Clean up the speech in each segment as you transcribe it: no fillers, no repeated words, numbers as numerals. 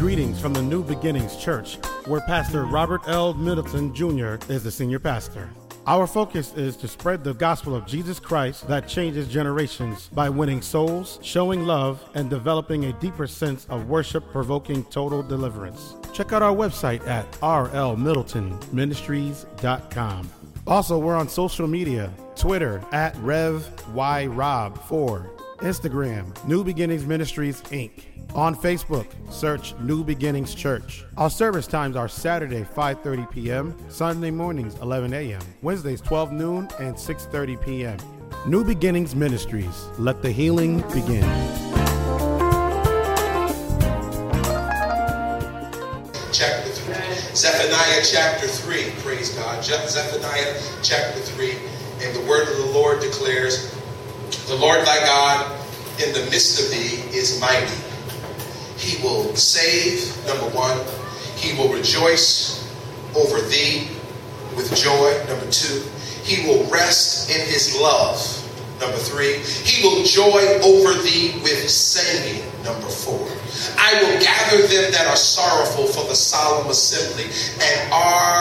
Greetings from the New Beginnings Church, where Pastor Robert L. Middleton Jr. is the senior pastor. Our focus is to spread the gospel of Jesus Christ that changes generations by winning souls, showing love, and developing a deeper sense of worship, provoking total deliverance. Check out our website at rlmiddletonministries.com. Also, we're on social media, Twitter at RevYRob4, Instagram, New Beginnings Ministries, Inc. On Facebook, search New Beginnings Church. Our service times are Saturday, 5:30 p.m., Sunday mornings, 11 a.m., Wednesdays, 12 noon, and 6:30 p.m. New Beginnings Ministries. Let the healing begin. Chapter 3. Zephaniah chapter 3. Praise God. Zephaniah chapter 3. And the word of the Lord declares, "The Lord thy God in the midst of thee is mighty. He will save," number one. "He will rejoice over thee with joy," number two. "He will rest in his love," number three. "He will joy over thee with singing," number four. "I will gather them that are sorrowful for the solemn assembly, and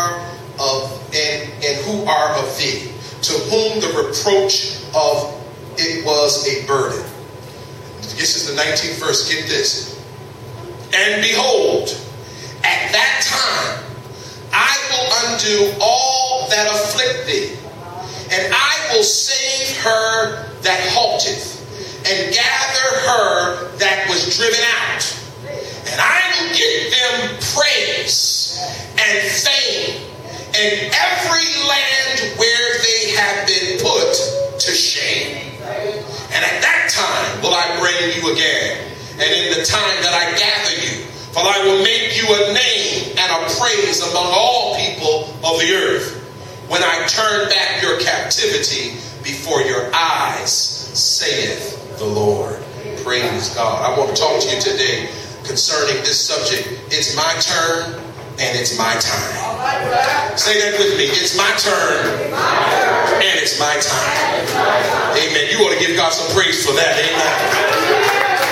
who are of thee, to whom the reproach of it was a burden." This is the 19th verse. Get this. "And behold, at that time I will undo all that afflict thee, and I will save her that halteth, and gather her that was driven out. And I will give them praise and fame in every land where they have been put to shame. And at that time will I bring you again, and in the time that I gather you, for I will make you a name and a praise among all people of the earth, when I turn back your captivity before your eyes, saith the Lord." Praise God. I want to talk to you today concerning this subject. It's my turn and it's my time. Say that with me. It's my turn and it's my time. Amen. You ought to give God some praise for that. Amen.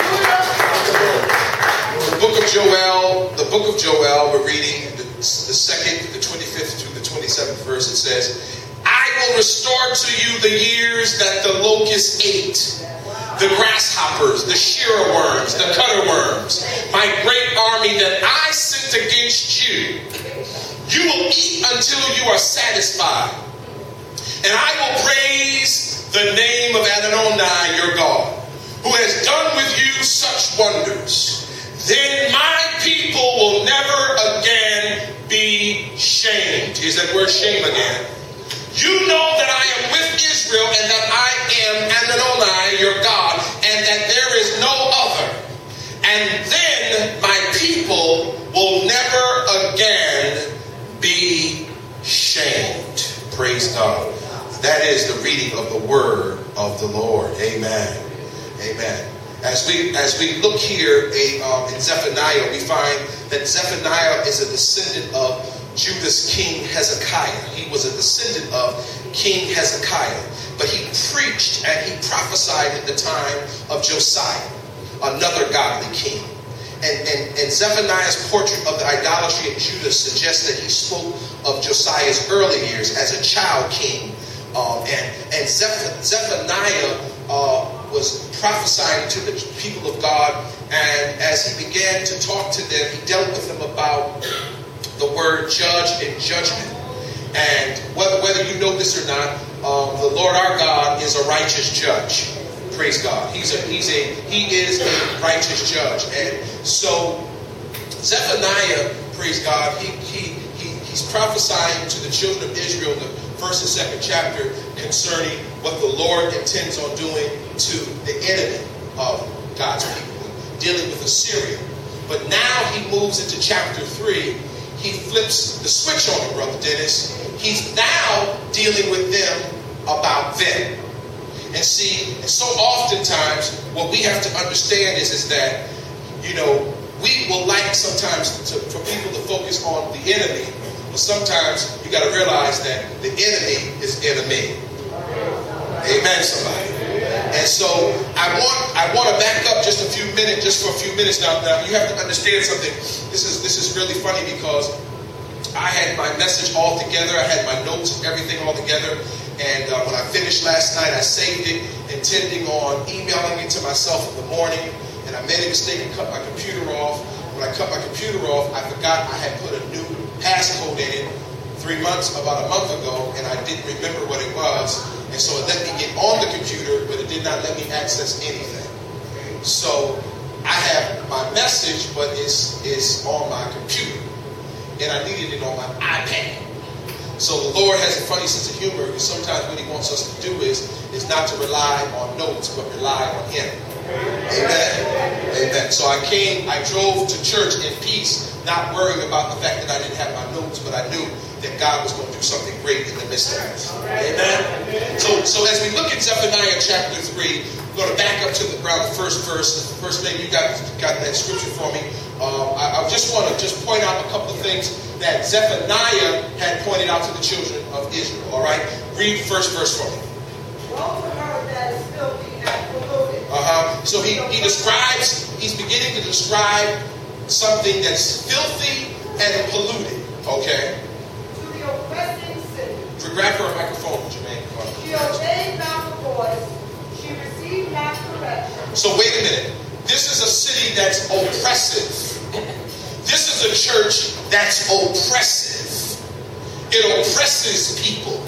The book of Joel, we're reading the 2nd, the 25th through the 27th verse. It says, "I will restore to you the years that the locusts ate, the grasshoppers, the shearer worms, the cutter worms, my great army that I sent against you. You will eat until you are satisfied, and I will praise the name of Adonai your God, who has done with you such wonders. Then my people will never again be shamed." Here's that word shame again. "You know that I am with Israel, and that I am Adonai your God, and that there is no other. And then my people will never again be shamed." Praise God. That is the reading of the word of the Lord. Amen. Amen. As we look here in Zephaniah, we find that Zephaniah is a descendant of Judah's king Hezekiah. He was a descendant of King Hezekiah. But he preached and he prophesied at the time of Josiah, another godly king. And Zephaniah's portrait of the idolatry in Judah suggests that he spoke of Josiah's early years as a child king. And Zephaniah was prophesying to the people of God, and as he began to talk to them, he dealt with them about the word judge and judgment. And whether you know this or not, the Lord our God is a righteous judge. Praise God. He is a righteous judge. And so Zephaniah, praise God, he's prophesying to the children of Israel in the 1st and 2nd chapter concerning what the Lord intends on doing to the enemy of God's people, dealing with Assyria. But now he moves into chapter 3. He flips the switch on it, Brother Dennis. He's now dealing with them about them. And see, so oftentimes what we have to understand is that, we will like sometimes for people to focus on the enemy. But sometimes you got to realize that the enemy is enemy. Amen, somebody. And so I want to back up just for a few minutes now. Now you have to understand something. This is really funny because I had my message all together. I had my notes and everything all together. And when I finished last night, I saved it, intending on emailing it to myself in the morning. And I made a mistake and cut my computer off. When I cut my computer off, I forgot I had put a new passcode in it about a month ago, and I didn't remember what it was. And so it let me get on the computer, but it did not let me access anything. So I have my message, but it's on my computer. And I needed it on my iPad. So the Lord has a funny sense of humor, because sometimes what he wants us to do is not to rely on notes, but rely on him. Amen. Amen. So I drove to church in peace, not worrying about the fact that I didn't have my notes, but I knew that God was going to do something great in the midst of it. Amen. So as we look at Zephaniah chapter 3, we're going to back up to around the first verse. The first thing you got that scripture for me. I just want to point out a couple of things that Zephaniah had pointed out to the children of Israel. All right? Read the first verse for me. Woe to her that is filthy and polluted. So he's beginning to describe something that's filthy and polluted. Okay? To the oppressing city. Grab her a microphone, Jermaine. She obeyed not the voice. She received not correction. So wait a minute. This is a city that's oppressive. This is a church that's oppressive. It oppresses people.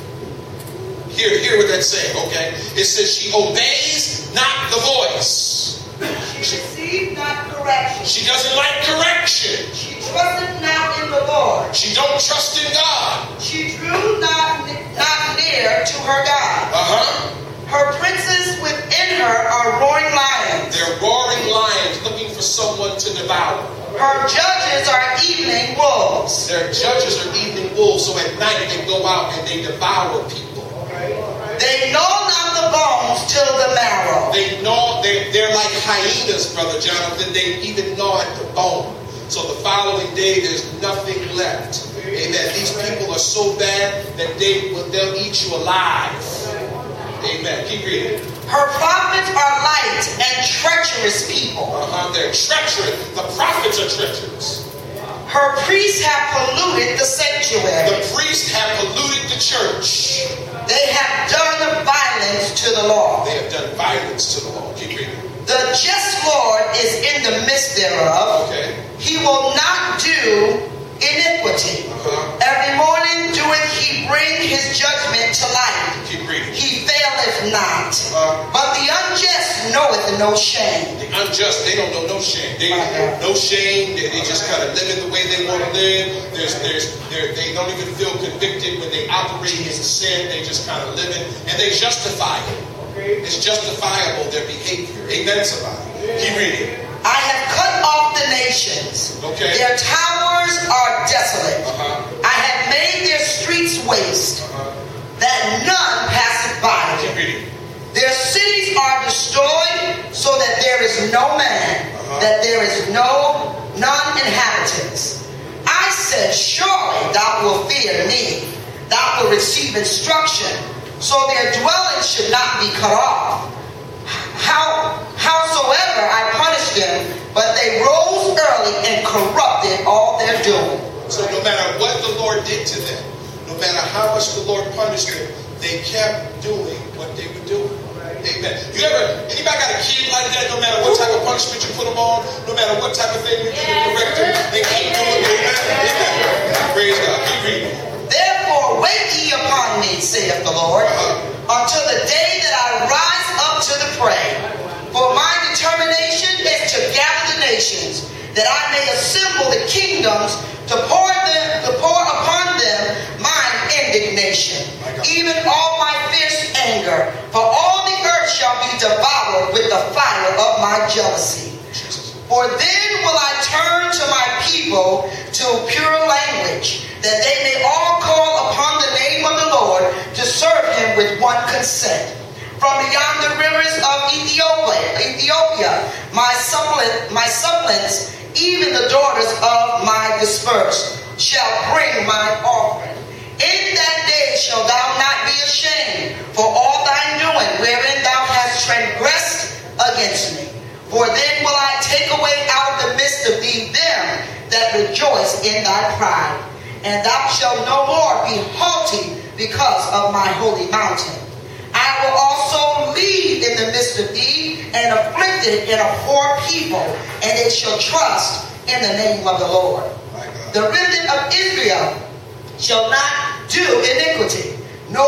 Hear what that's saying, okay? It says she obeys not the voice. She received not correction. She doesn't like correction. She trusted not in the Lord. She don't trust in God. She drew not near to her God. Her princes within her are roaring lions. They're roaring lions looking for someone to devour. Her judges are evening wolves. Their judges are evening wolves, so at night they go out and they devour people. They gnaw not the bones till the marrow. They're like hyenas, Brother Jonathan. They even gnaw at the bone. So the following day, there's nothing left. Amen. These people are so bad that they'll eat you alive. Amen. Keep reading. Her prophets are light and treacherous people. They're treacherous. The prophets are treacherous. Her priests have polluted the sanctuary. The priests have polluted the church. They have done violence to the law. They have done violence to the law. Keep reading. The just Lord is in the midst thereof. Okay. He will not do iniquity. Every morning doeth he bring his judgment to light. Keep reading. He faileth not. But the unjust knoweth no shame. The unjust, they don't know no shame. No shame. They just kind of live in the way they want to live. They don't even feel convicted when they operate in sin. They just kind of live it. And they justify it. It's justifiable, their behavior. Amen, somebody. Keep reading. I have cut off the nations. Okay. Their towers are desolate. I have made their streets waste, that none passeth by Keep them. reading. Their cities are destroyed, so that there is no man, that there is none inhabitants. I said, surely thou wilt fear me, thou wilt receive instruction, so their dwelling should not be cut off. Howsoever I punished them, but they rose early and corrupted all their doing. So no matter what the Lord did to them, no matter how much the Lord punished them, they kept doing what they were doing. Amen. Anybody got a kid like that? No matter what type of punishment you put them on, no matter what type of thing you do to correct them, they keep doing it. Amen. Praise God. Keep reading. Therefore wait ye upon me, saith the Lord, until the day that I rise up to the prey. For my determination is to gather the nations, that I may assemble the kingdoms, to pour upon them mine indignation, even all my fierce anger. For all the earth shall be devoured with the fire of my jealousy. For then will I turn to my people to pure language, that they may all call upon the name of the Lord to serve him with one consent. From beyond the rivers of Ethiopia, my suppliants, even the daughters of my dispersed, shall bring mine offering. In that day shalt thou not be ashamed for all thy doing, wherein thou hast against me. For then will I take away out of the midst of thee them that rejoice in thy pride. And thou shalt no more be haughty because of my holy mountain. I will also lead in the midst of thee an afflicted and a poor people, and they shall trust in the name of the Lord. The remnant of Israel shall not do iniquity, nor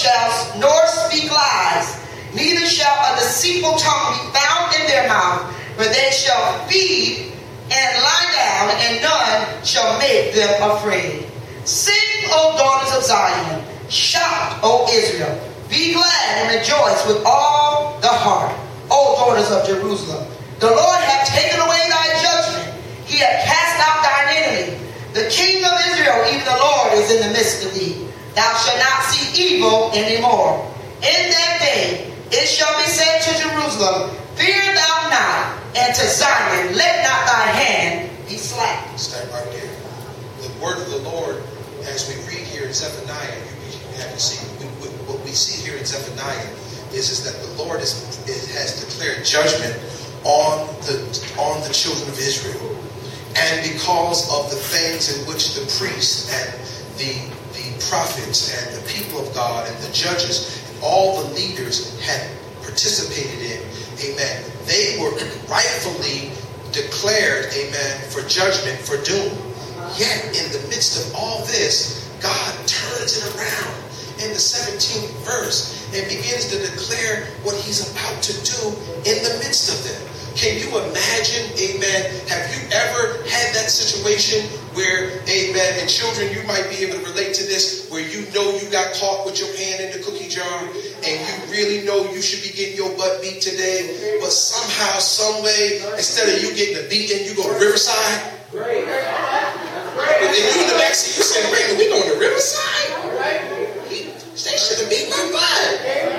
speak lies, neither shall a deceitful tongue be found in their mouth, but they shall feed and lie down, and none shall make them afraid. Sing, O daughters of Zion, shout, O Israel, be glad and rejoice with all the heart, O daughters of Jerusalem. The Lord hath taken away thy judgment, he hath cast out thine enemy. The King of Israel, even the Lord, is in the midst of thee. Thou shalt not see evil anymore. In that day it shall be said to Jerusalem, fear thou not, and to Zion, let not thy hand be slack. Stand right there. The word of the Lord, as we read here in Zephaniah, you have to see what we see here in Zephaniah is that the Lord has declared judgment on the children of Israel. And because of the things in which the priests and the prophets and the people of God and the judges and all the leaders had participated in, amen, they were rightfully declared, amen, for judgment, for doom. Yet in the midst of all this, God turns it around in the 17th verse and begins to declare what he's about to do in the midst of them. Can you imagine, amen, have you ever had that situation where, amen, and children, you might be able to relate to this, where you know you got caught with your hand in the cookie jar and you really know you should be getting your butt beat today, but somehow, some way, instead of you getting a beating, you go to Riverside? Right. And you in the backseat, you saying, Raymond, we going to Riverside? They should have beat my butt.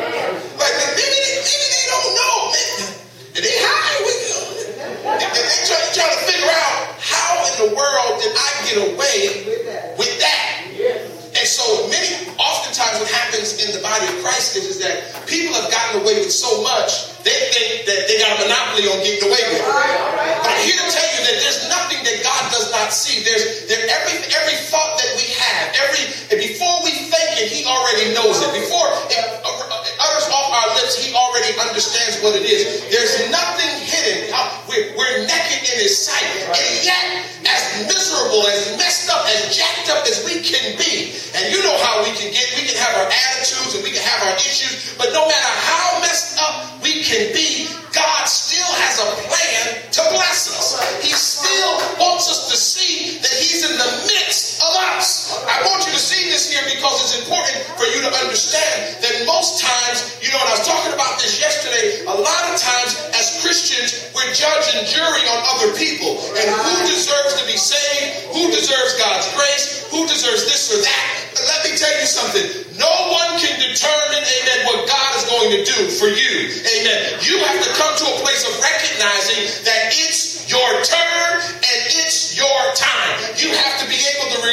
Like, maybe they don't know, man. Did they hide with them? And they trying to figure out how in the world did I get away with that? And so oftentimes what happens in the body of Christ is that people have gotten away with so much, they think that they got a monopoly on getting away with it. But I'm here to tell you that there's nothing that God does not see. There's every thought that we have, before we think it, he already knows it. Before it utters off our lips, he already understands what it is. There's nothing hidden. We're naked in his sight. And yet, as miserable, as messed up, as jacked up as we can be, and you know how we can get, we can have our attitudes and we can have our issues, but no matter how messed up we can be, God still has a plan to bless us. He still wants us to see that he's in the midst of us. I want you to see this here because it's important for you to understand that most times, you know, and I was talking about this yesterday, a lot of times as Christians, we're judge and jury on other people and who deserves to be saved, who deserves God's grace, who deserves this or that. But let me tell you something. No one can determine, amen, what God is going to do for you. Amen. You have to come to a place of recognizing that it's your turn and it's your time. You have to be able to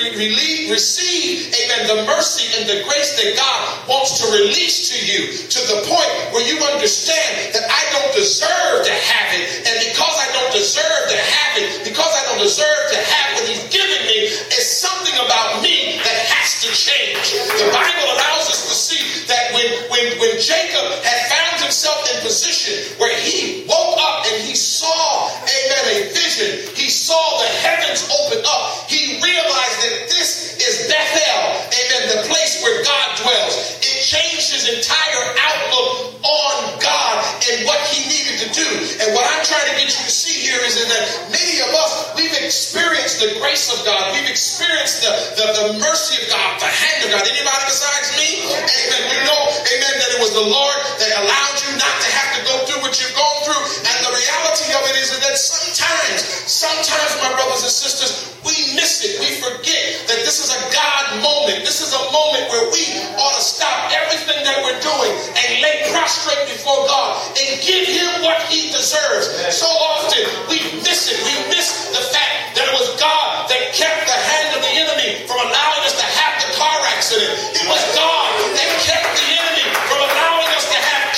receive, amen, the mercy and the grace that God wants to release to you, to the point where you understand that I don't deserve to have it. And because I don't deserve to have it, because I don't deserve to have what he's given me, it's something about me that has to change. The Bible allows us to see that when Jacob had found himself in position where he woke up and he saw, amen, a vision, he saw the heavens open up, he realized that this is Bethel, amen, the place where God dwells. It changed his entire outlook on God and what he needed to do. And what I'm trying to get you to see here is that many of us, we've experienced the grace of God. We've experienced the mercy of God, the hand of God. Anybody besides me? Amen. You know, amen, that it was the Lord that allowed you not to have to go through what you've gone through. And the reality of it is that sometimes, my brothers and sisters, we miss it. We forget that this is a God moment. This is a moment where we ought to stop everything that we're doing and lay prostrate before God and give him what he deserves. So often we miss it. We miss the fact that it was God that kept the hand of the enemy from allowing us to have the car accident. It was God that kept the enemy from allowing us to have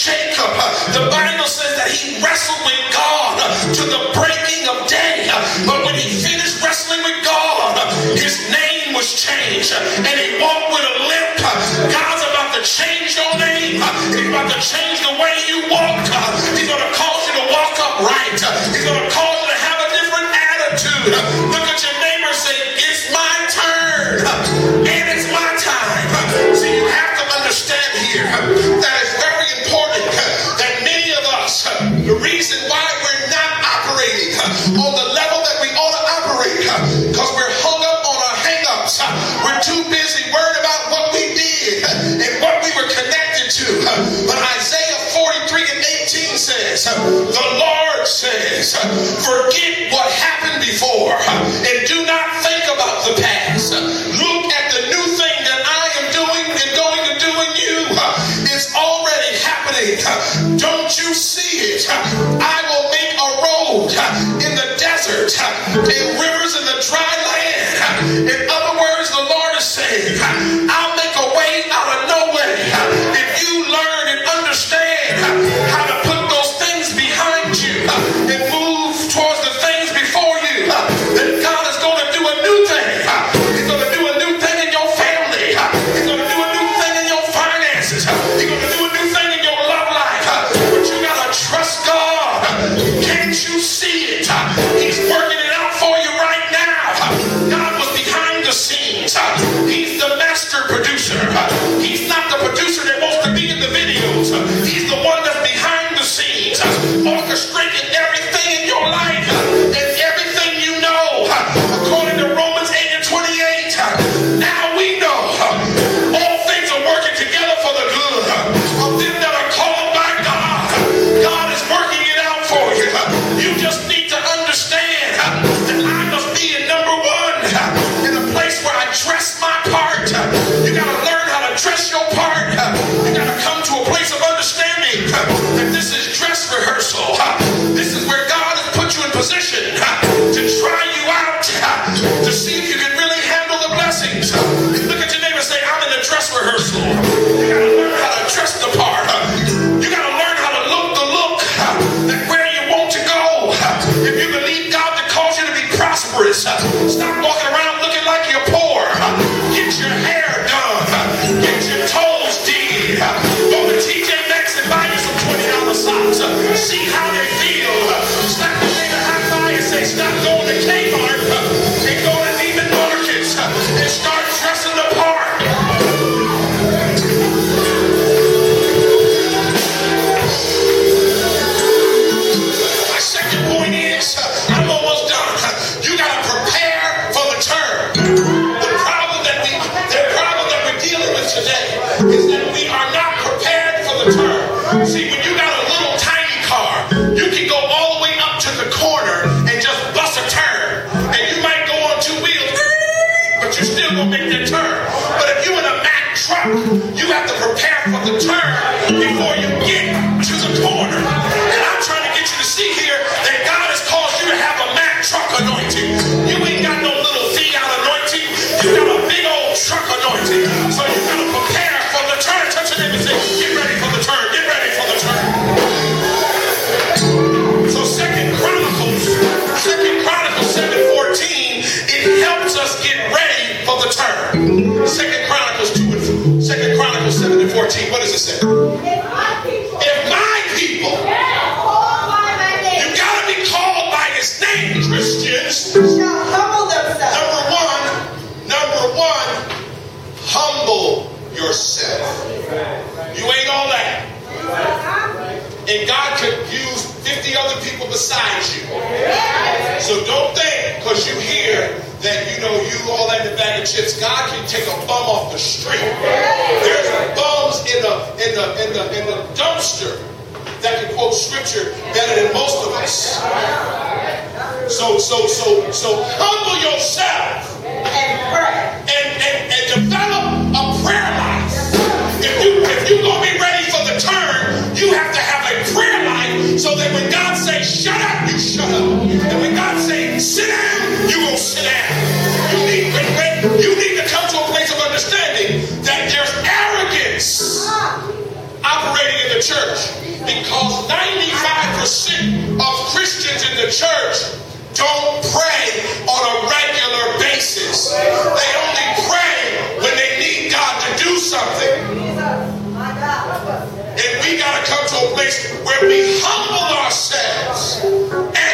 Jacob, the Bible says that he wrestled with God to the breaking of day. But when he finished wrestling with God, his name was changed and he walked with a limp. God's about to change your name. He's about to change the way you walk. He's going to cause you to walk upright. He's going to cause you to have a different attitude. Look at your neighbor and say, it's my turn and it's my time. So you have to understand here that it's very important that many of us, the reason why we're not operating on the level that we ought to operate, because we're hung up on our hang-ups. We're too busy worried about what we did and what we were connected to. But Isaiah 43:18 says, the Lord says, forget what happened before and do not think about the past. Look at the new thing that I am doing and going to do in you. It's already happening. Don't you see it? I will make a road in the desert and rivers in the dry land. In other words, the Lord is saying, I'll make a way out of no way. If you learn and understand how to put those things behind you and move towards the things before you, then God is going to do a new thing. He's going to do a new thing in your family. He's going to do a new thing in your finances. He's going to do a new thing in your love life. But you got to trust God. Can't you see it? He's working it out for you right now. God was behind the scenes. He's the master producer. He's not the producer that wants to be in the videos. He's the one that's behind the scenes, orchestrating everything in your life and everything you know. According to Romans 8:28, now we know all things are working together for the good of them that are called by God. God is working it out for you. You just need to understand that I must be in number one in a place where I dress my part. You got to learn how to dress your part. You got to come to a place of understanding that this is dress rehearsal. This is where God has put you in position to try you out, to see if you can really handle the blessings. Look at your neighbor and say, I'm in the dress rehearsal. You got to learn how to dress the part. You got to learn how to look the look that where you want to go. If you believe God to cause you to be prosperous, stop walking around looking like you're poor. Get your hair done. Get your toes did. Go to TJ Maxx and buy you some $20 socks. See how they feel. Slap the nigga high five and say, stop going to Kmart and go to Neiman Marcus and start dressing the part. My second point is, I'm almost done. You got to prepare for the turn. The problem that we're dealing with today is that we are not prepared for the turn. See, when you got a little tiny car, you can go all the way up to the corner and just bust a turn. And you might go on two wheels, but you're still going to make that turn. But if you're in a Mack truck, you have to prepare for the turn before you get to the corner. And I'm trying to get you to see here that God has caused you to have a Mack truck anointing. You ain't got no little Fiat anointing. You got a big old truck anointing. So you got to prepare for the turn. Touch your neighbor and say, get ready for the turn. Get ready for the turn. So Second Chronicles 7:14, it helps us get ready for the turn. Second Chronicles 7:14. What does it say? If my people, you gotta be called by his name, Christians. Shall humble themselves. Number one, humble yourself. You ain't all that. And God could use 50 other people besides you. So don't think, because you hear that, you all that in the bag of chips, God can take a bum off the street. There's bums in the dumpster that can quote scripture better than most of us. So humble yourself And pray. and develop a prayer life. If you're going to be ready for the turn, you have to have a prayer life so that when God says shut up, you shut up. And when God says sit down, you will sit down. You need to come to a place of understanding that there's arrogance operating in the the church. Because 95% of Christians in the church don't pray on a regular basis. They only pray when they need God to do something. And we got to come to a place where we humble ourselves and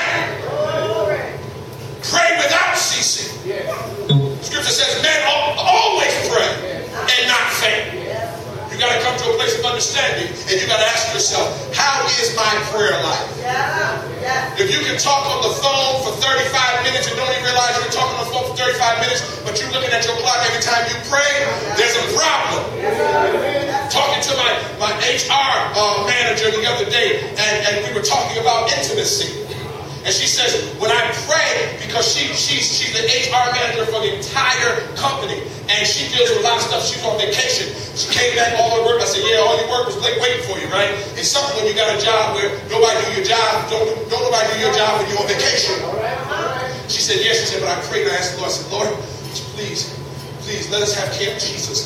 pray. Pray without ceasing. Scripture says men always pray and not faint. You got to come to a place of understanding, and you got to ask yourself, how is my prayer life? If you can talk on the phone for 35 minutes and don't even realize you're talking on the phone for 35 minutes, but you're looking at your clock every time you pray, there's a problem. Talking to my HR manager the other day, and we were talking about intimacy. And she says, when I pray, because she's the HR manager for the entire company, and she deals with a lot of stuff. She's on vacation. She came back, all her work. I said, yeah, all your work was waiting for you, right? It's something when you got a job where nobody do your job. Don't nobody do your job when you're on vacation. She said, yes. She said, but I prayed and I asked the Lord. I said, Lord, please, let us have Camp Jesus.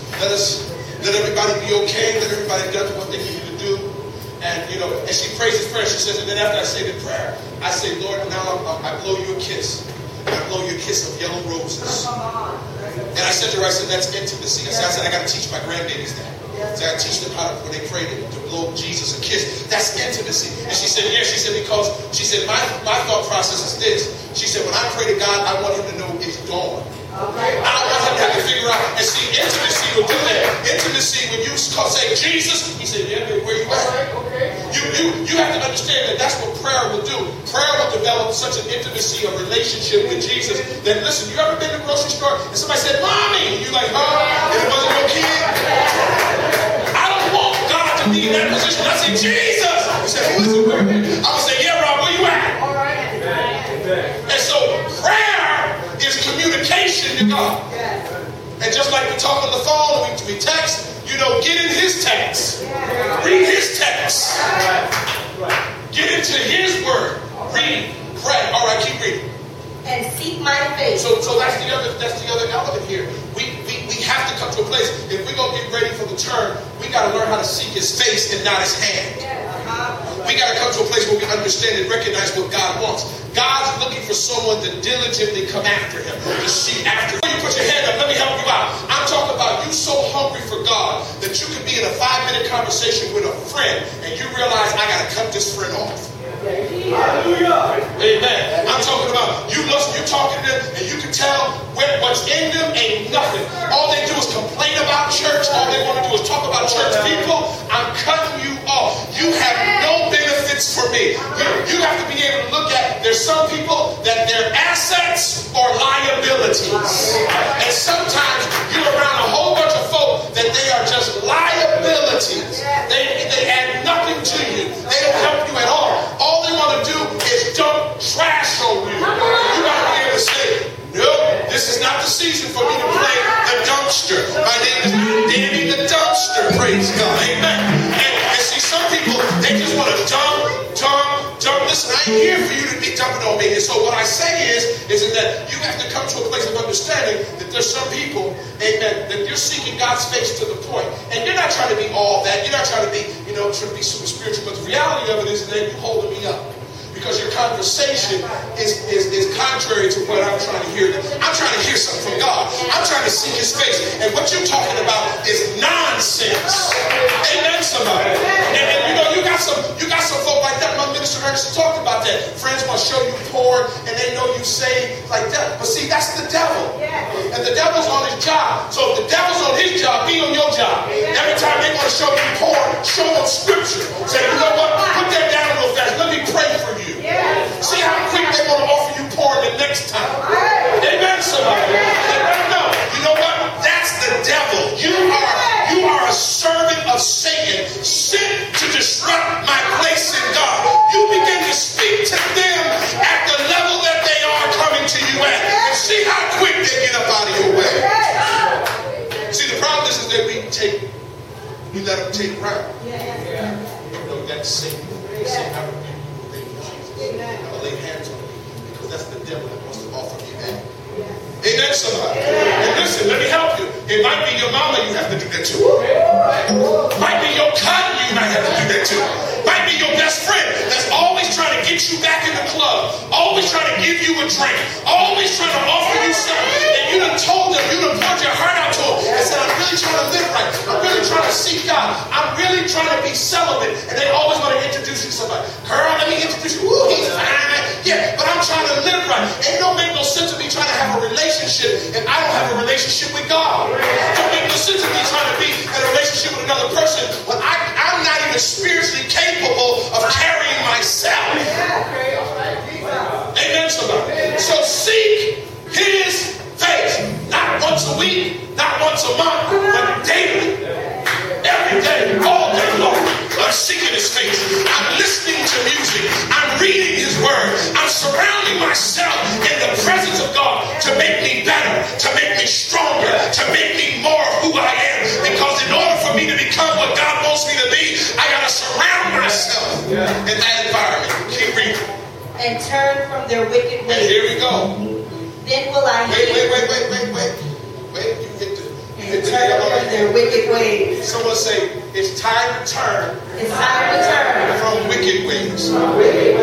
Let everybody be okay. Let everybody do what they need to do. And, and she prays this prayer. She says, and then after I say the prayer, I say, Lord, now I blow you a kiss. I blow you a kiss of yellow roses. And I said to her, that's intimacy. I said, I got to teach my grandbabies that. So I got to teach them how to, when they pray, to blow Jesus a kiss. That's intimacy. And she said, yeah. She said, because, my thought process is this. She said, when I pray to God, I want him to know it's gone. I don't want him to have to figure out. And see, intimacy will do that. Intimacy, when you say Jesus, he said, yeah, where you at? You have to understand that that's what prayer will do. Prayer will develop such an intimacy, a relationship with Jesus. That, listen, you ever been to the grocery store and somebody said, Mommy? And you're like, huh? And it wasn't your kid? I don't want God to be in that position. I say, Jesus! He said, who is it? I would say, yeah, Rob, where you at? And so prayer is communication to God. And just like we talk on the phone, we text, get in his text. Read his text. Get into his word. Read, pray. All right, keep reading. And seek my face. So that's the other element here. We have to come to a place. If we're going to get ready for the turn, we got to learn how to seek his face and not his hand. We got to come to a place where we understand and recognize what God wants. God's looking for someone to diligently come after him, to seek after him. You put your hand up, let me help you out. I'm talking about you so hungry for God that you could be in a 5-minute conversation with a friend and you realize I got to cut this friend off. Hallelujah. Amen. I'm talking about you're talking to them and you can tell what's in them ain't nothing. All they do is complain about church. All they want to do is talk about church people. I'm cutting you off. You have no benefits for me. You have to be able to look at, there's some people that their assets are liabilities. And sometimes you're around a whole bunch of folk that they are just liabilities. They add nothing to you. They don't help you at all. All they want to do is dump trash on you. You got to be able to say, nope, this is not the season for me to play the dumpster. My name is Danny the Dumpster. Praise God. Amen. And see, some people, they just want to dump. Listen, I ain't here for you to be dumping on me. And so what I say is that you have to come to a place of understanding that there's some people, amen, that you're seeking God's face to the point. And you're not trying to be all that. You're not trying to be, trying to be super spiritual. But the reality of it is that you're holding me up. Because your conversation is contrary to what I'm trying to hear. I'm trying to hear something from God. I'm trying to seek his face. And what you're talking about is nonsense. Amen, somebody. And you got some folk like that. My minister Ernest talked about that. Friends want to show you porn and they know you say like that. But see, that's the devil. And the devil's on his job. So if the devil's on his job, be on your job. Every time they want to show you porn, show them scripture. Say, you know what? Put that down real fast. Let me pray for you. See how quick they want to offer you porn the next time. Amen, somebody. No. You know what? That's the devil. You are a servant of Satan, sent to disrupt my place in God. You begin to speak to them at the level that they are coming to you at, and see how quick they get up out of your way. See, the problem is that we let them take ground. That's Satan. I lay hands on you because that's the devil that wants to offer me that. Amen, somebody. And listen, let me help you. It might be your mama you have to do that to. Might be your cousin you might have to do that to. Might be your best friend that's always trying to get you back in the club, always trying to give you a drink, always trying to offer you something, and you done told them, you done poured your heart out to them and said, I'm really trying to live right, I'm really trying to seek God, I'm really trying to be celibate, and they always want to introduce you to somebody. Girl, let me introduce you. Ooh, he's fine. Yeah, but I'm trying to live right. It don't make no sense of me trying to have a relationship if I don't have a relationship with God. It don't make no sense of me trying to be in a relationship with another person when I'm not even spiritually capable of carrying myself. Amen, somebody. So seek his face. Not once a week, not once a month, but daily. Every day, all day long. I'm seeking his face. I'm listening to music. I'm reading his word. I'm surrounding myself in the presence of God to make me better, to make me stronger, to make me more of who I am. Because in order for me to become what God wants me to be, I got to surround myself in that environment. Keep reading. And turn from their wicked ways. And here we go. Then will I Wait. You get to and turn from their wicked ways. Someone say, it's time to turn. It's time to turn from wicked ways. Now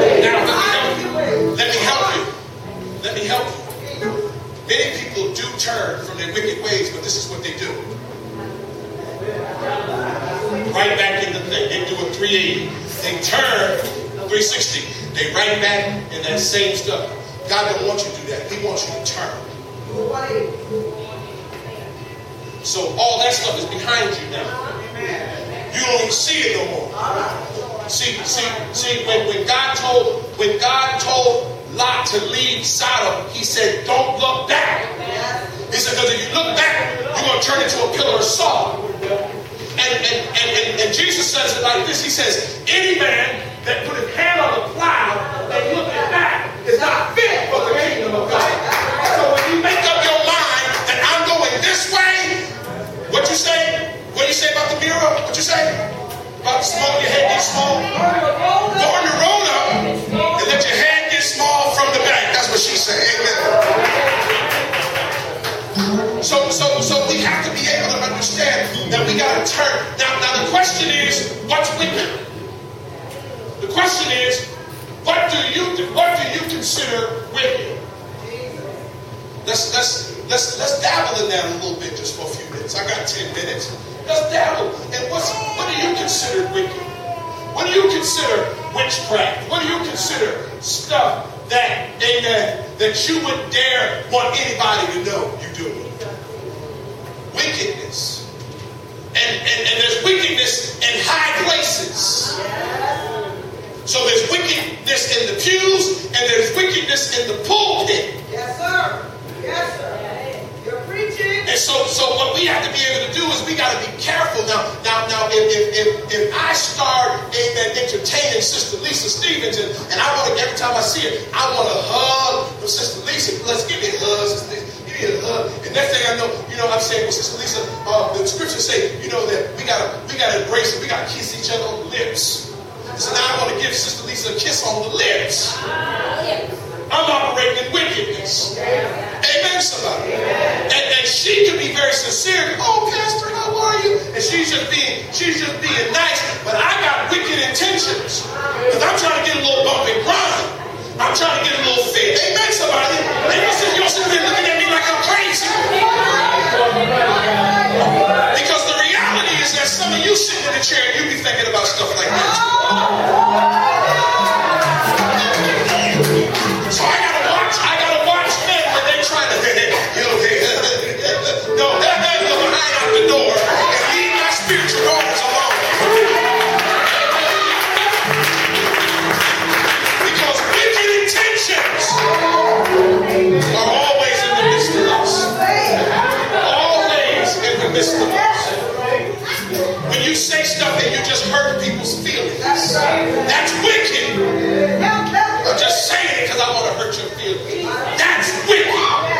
let me help you. Let me help you. Many people do turn from their wicked ways, but this is what they do. Right back in the thing. They do a 380. They turn 360. They right back in that same stuff. God don't want you to do that. He wants you to turn. So all that stuff is behind you now. You don't even see it no more. See, when God told Lot to leave Sodom, he said, don't look back. He said, because if you look back, you're going to turn into a pillar of salt. And Jesus says it like this. He says, any man that put his hand on the plow and look back is not fit for the kingdom of God. So when you make up your mind that I'm going this way, what you say? What do you say about the mirror? What you say? About small, your head get small? Go on your roll up and let your head get small from the back. That's what she said. Amen. So we have to be able to understand that we got to turn. Now the question is, what's wicked? The question is, what do you consider wicked? Let's dabble in that a little bit just for a few minutes. I got 10 minutes. Let's dabble. And what do you consider wicked? What do you consider witchcraft? What do you consider stuff that, amen, that you wouldn't dare want anybody to know you do? Wickedness. And there's wickedness in high places. So there's wickedness in the pews and there's wickedness in the pulpit. Yes, sir. Yes, sir. You're preaching. And so what we have to be able to do is we got to be careful. Now, if I start, amen, entertaining Sister Lisa Stevens, and I want to, every time I see her, I want to hug from Sister Lisa. Let's give me a hug, Sister Lisa. Give me a hug. And next thing I know, I'm saying, well, Sister Lisa, the scriptures say, that we gotta embrace it. We gotta kiss each other on the lips. So now I want to give Sister Lisa a kiss on the lips. I'm operating in wickedness. Amen, somebody. And she can be very sincere. Oh, Pastor, how are you? And she's just being nice. But I got wicked intentions. Because I'm trying to get a little bump and grind. I'm trying to get a little fit. Amen, somebody. And you're sitting there looking at me like I'm crazy. Because the reality is that some of you sitting in the chair and you be thinking about stuff like that too. So I gotta watch men when they try to go behind out the door and leave my spiritual daughters alone. Because wicked intentions are always in the midst of us. Always in the midst of us. When you say stuff and you just hurt people's feelings, that's wicked. I'm just saying it because I want to hurt your feelings. That's wicked.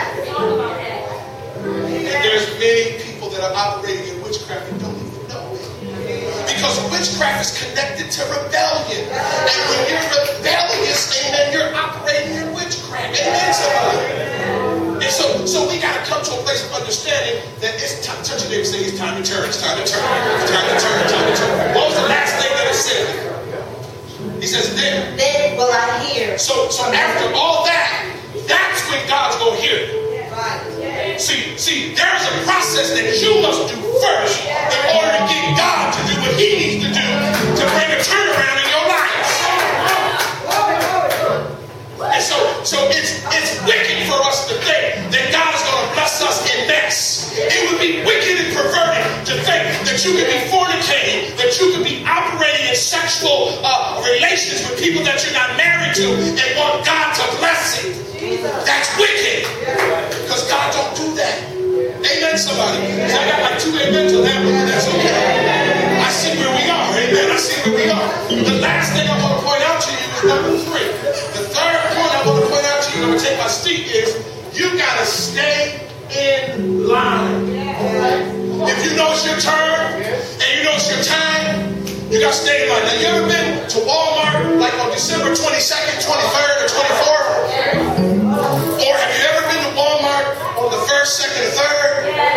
And there's many people that are operating in witchcraft and don't even know it. Because witchcraft is connected to rebellion. And when you're rebellious, amen, you're operating in witchcraft. Amen, somebody. And so we got to come to a place of understanding that it's time. Touch your neighbor, say it's time to turn. It's time to turn. It's time to turn. It's time to turn. What was the last thing that it said? He says, then will I hear. So after all that, that's when God's going to hear it. Right. See, there's a process that you must do first in order to get God to do what He needs to do to bring a turnaround in your life. And so it's wicked for us to think that God is going to bless us in mess. It would be wicked and perverted to think that you could be fornicating, that you could be operating in sexual relations with people that you're not married to and want God to bless it. That's wicked. Because God don't do that. Amen, somebody. So I got like 2 amens on that one, but that's okay. I see where we are. Amen. I see where we are. The last thing I want to point out to you is number 3. The third point I want to point out to you, I'm going to take my seat, is you got to stay in line. If you know it's your turn and you know it's your time, you got to stay in line. Now, you ever been to Walmart like on December 22nd, 23rd, or 24th? Or have you ever been to Walmart on the 1st, 2nd, or 3rd?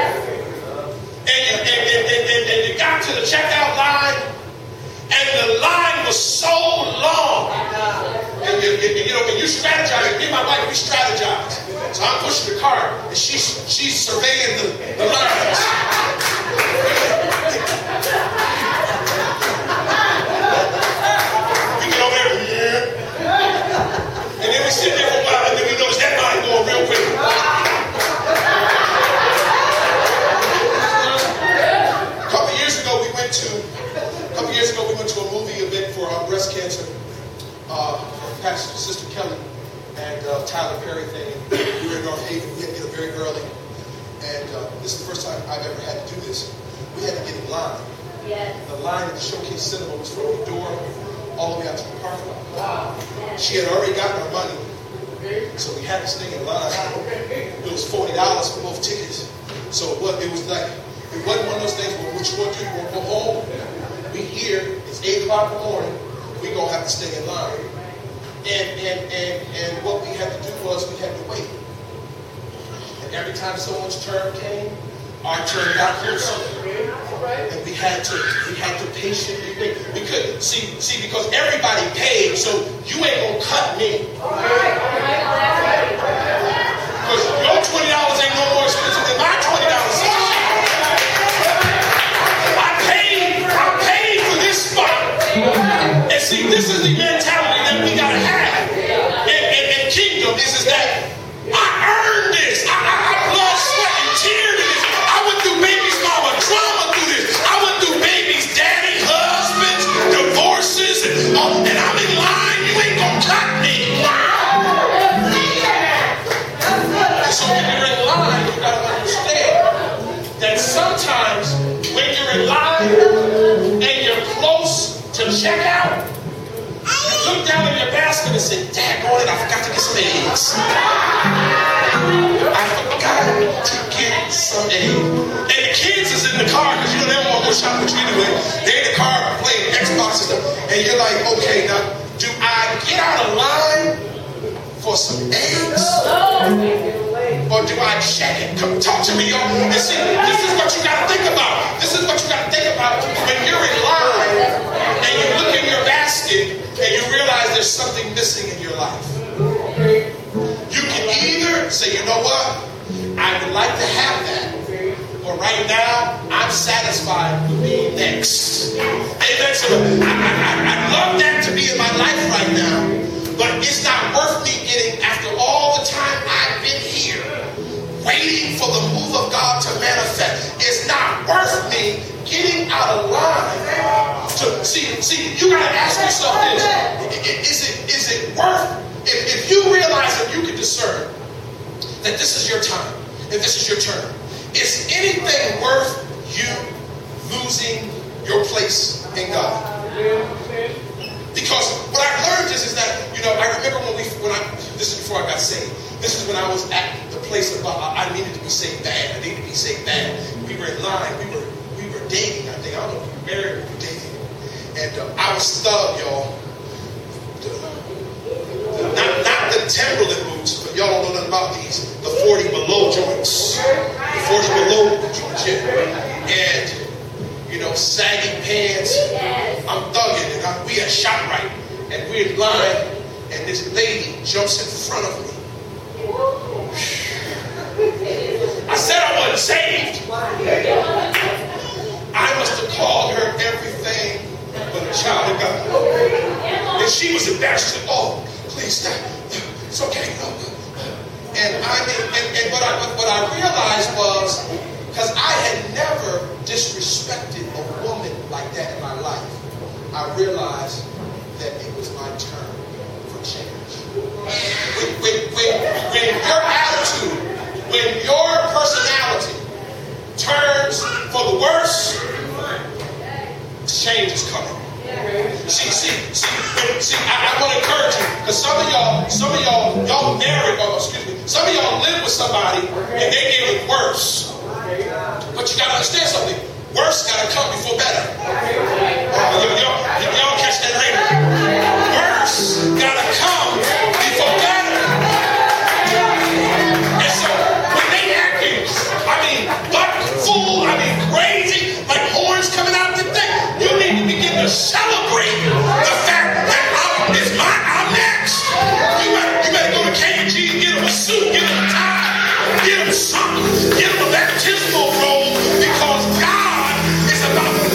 And you got to the checkout line, and the line was so long. And you strategize. Me and my wife, we strategize. So I'm pushing the cart, and she's surveying the lines. We get over there, and then we sit there for a while, and then we notice that line going real quick. A couple years ago, we went to a movie event for breast cancer. Pastor Sister Kelly and Tyler Perry thing. We were in North Haven. We had to get up very early, and this is the first time I've ever had to do this. We had to get in line. Yes. The line at the Showcase Cinema was from the door all the way out to the parking lot. Wow. She had already gotten her money, so we had to stay in line. It was $40 for both tickets. So it was like, it wasn't one of those things where what you want to do, you want to go home. We here, it's 8 o'clock in the morning, we're going to have to stay in line. And what we had to do was we had to wait. And every time someone's turn came, our turn got closer. And we had to patiently wait. We couldn't see because everybody paid, so you ain't gonna cut me. Because your $20 ain't no more expensive than my $20. I paid for this spot. And see, this is the mentality that we gotta have in kingdom. Is that I earned this. I blood, sweat, and tears this. I went through baby's mama drama through this. I went through baby's daddy, husbands, divorces, and I'm in line. You ain't gonna cut me. And so when you're in line, you gotta understand that sometimes when you're in line and you're close to check out, you look down in your basket and say, daggone it, I forgot to get some eggs. I forgot to get some eggs. And the kids is in the car, because they don't want to go shop with you anyway. They're in the car playing Xbox and stuff. And you're like, okay, now, do I get out of line for some eggs? Or do I check it? Come talk to me, y'all. And see, this is what you got to think about. This is what you got to think about when you're in line and you look in your basket and you realize there's something missing in your life. You can either say, you know what? I would like to have that. Or right now, I'm satisfied with being next. Amen. So I'd love that to be in my life right now. But it's not worth me getting, after all the time I've been here, waiting for the move of God to manifest. It's not worth me getting out of line. To see, you gotta ask yourself this. Is it worth, if you realize and you can discern that this is your time, if this is your turn, is anything worth you losing your place in God? Because what I learned is that, I remember this is before I got saved. This is when I was at the place of I needed to be saved bad. I needed to be saved bad. We were in line. We were dating, I think. I don't know if we were married or we were dating. And I was stubbed, y'all. Not the Timberland boots, but y'all don't know nothing about these. the 40 below joints. The 40 below joints, yeah. And, you know, saggy pants. I'm thugging, and we at ShopRite, and we're in line, and this lady jumps in front of me. I said I wasn't saved. I must have called her everything but a child of God. And she was embarrassed. She said, "Oh, please stop. It's okay." And I mean, and what I realized was, because I had never disrespected a woman like that in my life, I realized that it was my turn for change. When your attitude, when your personality turns for the worse, change is coming. See, I want to encourage you, because some of y'all married, some of y'all live with somebody and they get it worse. But you gotta understand something. Worse gotta come before better. Y'all catch that later. Worse gotta come before better. And so when they acting, butt full, crazy, like horns coming out the thing, you need to begin to celebrate the fact that I'm next. You better go to K&G and get them a suit, get them a tie, get them something, get them a baptismal robe, because God is about to.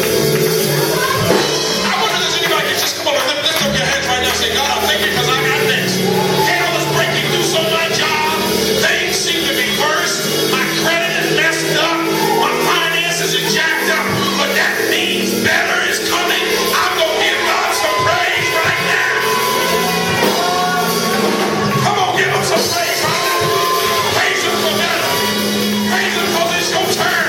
I wonder if there's anybody that just come on and lift up your hands right now and say, "God, I thank you because I got next. Hell is breaking loose on my job. Things seem to be worse. My credit is messed up. My finances are jacked up. But that means better is coming. I'm going to give God some praise right now." Come on, give him some praise right now. Praise him for better. Praise him because it's your turn.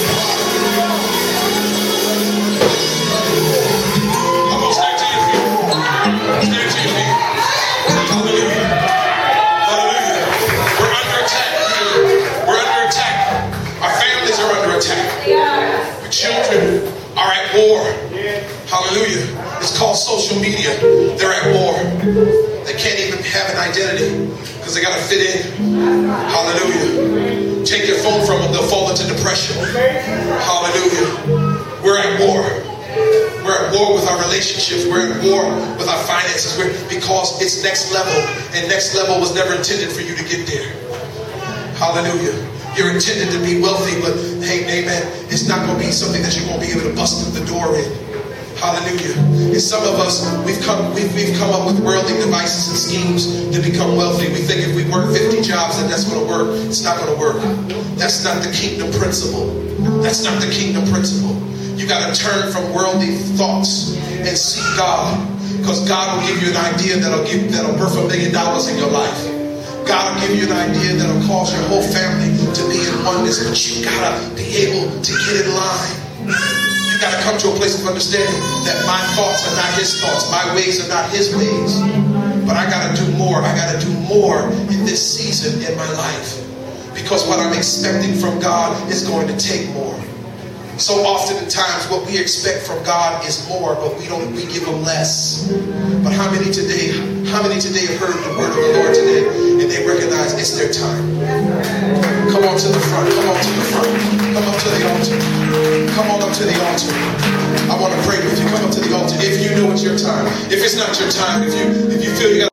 Come on, stand to your feet. Stand to your feet. Hallelujah. Hallelujah. We're under attack. We're under attack. Our families are under attack. Our children are at war. Hallelujah. It's called social media. They're at war. They can't even have an identity because they got to fit in. Hallelujah. Take their phone from them, they'll fall into depression. Hallelujah. We're at war. We're at war with our relationships. We're at war with our finances. Because it's next level. And next level was never intended for you to get there. Hallelujah. You're intended to be wealthy, but hey, amen, it's not going to be something that you're going to be able to bust through the door in. Hallelujah. And some of us, we've come up with worldly devices and schemes to become wealthy. We think if we work 50 jobs that that's going to work. It's not going to work. That's not the kingdom principle. That's not the kingdom principle. You got to turn from worldly thoughts and seek God, because God will give you an idea that'll birth $1 million in your life. God will give you an idea that'll cause your whole family to be in oneness, but you gotta be able to get in line. You gotta come to a place of understanding that my thoughts are not his thoughts, my ways are not his ways. But I gotta do more. I gotta do more in this season in my life, because what I'm expecting from God is going to take more. So often in times what we expect from God is more, but we give him less. But how many today have heard the word of the Lord today and they recognize it's their time? Come on to the front. Come on to the front. Come up to the altar. Come on up to the altar. I want to pray with you. Come up to the altar. If you know it's your time. If it's not your time, if you feel you got